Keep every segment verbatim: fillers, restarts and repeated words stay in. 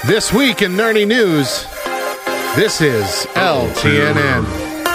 This week in Nerdy News, this is L T N N.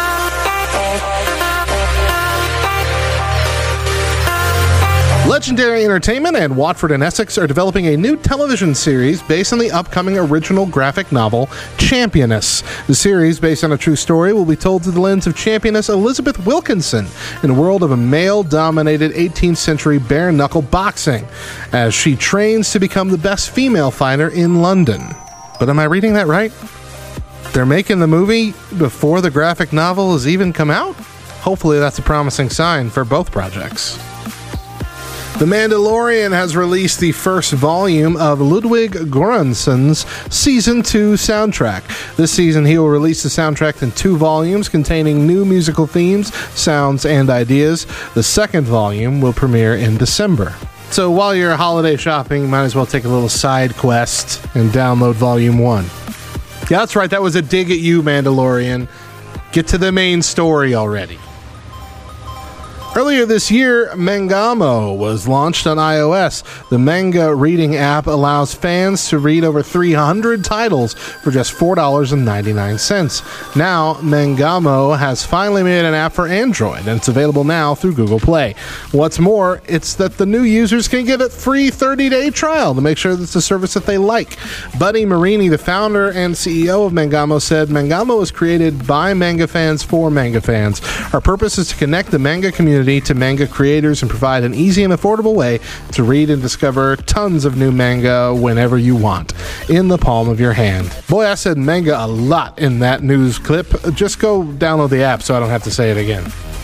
Legendary Entertainment and Watford and Essex are developing a new television series based on the upcoming original graphic novel, Championess. The series, based on a true story, will be told through the lens of championess Elizabeth Wilkinson in a world of a male-dominated eighteenth century bare-knuckle boxing, as she trains to become the best female fighter in London. But am I reading that right? They're making the movie before the graphic novel has even come out? Hopefully that's a promising sign for both projects. The Mandalorian has released the first volume of Ludwig Göransson's Season two soundtrack. This season, he will release the soundtrack in two volumes containing new musical themes, sounds, and ideas. The second volume will premiere in December. So while you're holiday shopping, you might as well take a little side quest and download Volume one. Yeah, that's right. That was a dig at you, Mandalorian. Get to the main story already. Earlier this year, Mangamo was launched on iOS. The manga reading app allows fans to read over three hundred titles for just four dollars and ninety-nine cents. Now, Mangamo has finally made an app for Android, and it's available now through Google Play. What's more, it's that the new users can get a free thirty-day trial to make sure that it's a service that they like. Buddy Marini, the founder and C E O of Mangamo, said, "Mangamo was created by manga fans for manga fans. Our purpose is to connect the manga community to manga creators and provide an easy and affordable way to read and discover tons of new manga whenever you want, in the palm of your hand." Boy, I said manga a lot in that news clip. Just go download the app so I don't have to say it again.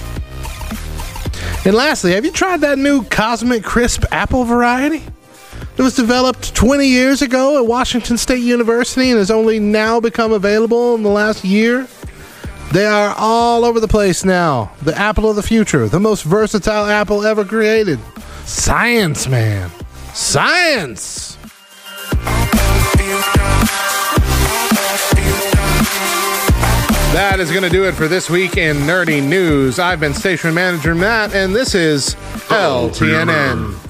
And lastly, have you tried that new Cosmic Crisp apple variety? It was developed twenty years ago at Washington State University and has only now become available in the last year. They are all over the place now. The apple of the future. The most versatile apple ever created. Science, man. Science! That is going to do it for this week in Nerdy News. I've been Station Manager Matt, and this is L T N N.